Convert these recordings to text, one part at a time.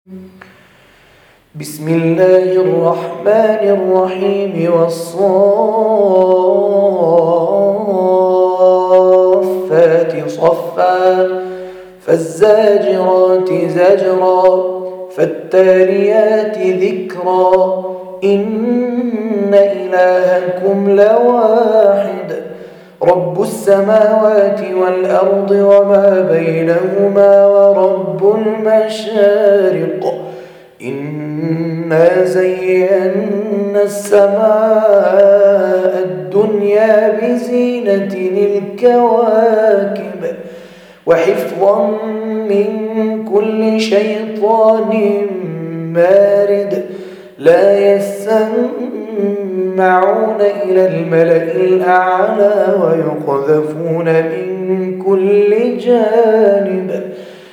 بسم الله الرحمن الرحيم والصافات صفا فالزاجرات زجرا فالتاليات ذكرا إن إلهكم لواحد رب السماوات والأرض وما بينهما ورب المشارق إنا زينا السماء الدنيا بزينة الكواكب وحفظا من كل شيطان مارد لا يسمعون إلى الملأ الأعلى ويقذفون من كل جانب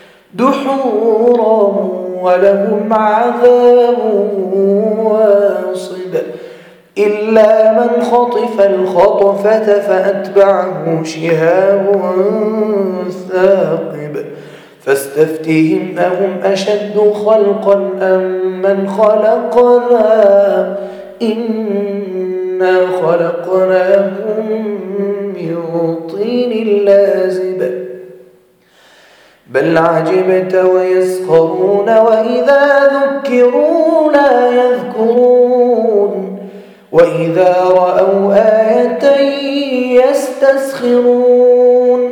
دحورا ولهم عذاب واصب إلا من خطف الخطفة فأتبعه شهاب ثاقب فاستفتهم أهم أشد خلقا أم من خلقنا إنا خلقناهم من طين لازب بل عجبت ويسخرون وإذا ذكروا لا يذكرون وإذا رأوا آية يستسخرون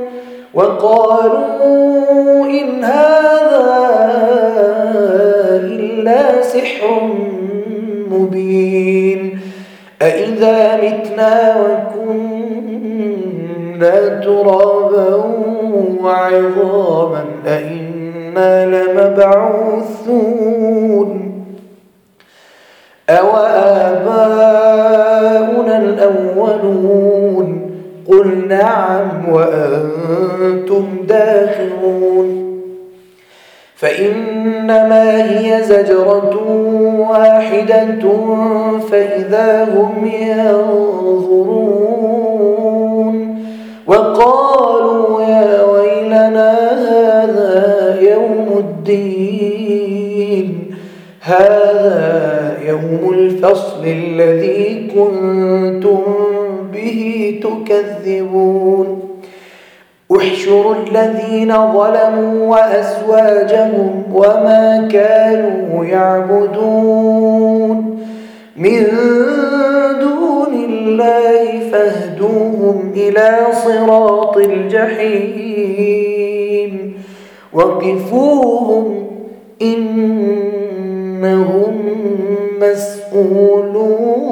وقالوا إن هذا إلا سحر مبين أإذا متنا وكنا ترابا وعظاما أئنا لمبعوثون أوآباؤنا الأولون قل نعم وأنتم داخرون فإنما هي زجرة واحدة فإذا هم ينظرون وقالوا يا ويلنا هذا يوم الدين هذا يوم الفصل الذي كنتم به تكذبون احشروا الذين ظلموا وأزواجهم وما كانوا يعبدون من دون الله فاهدوهم إلى صراط الجحيم وقفوهم إنهم مسؤولون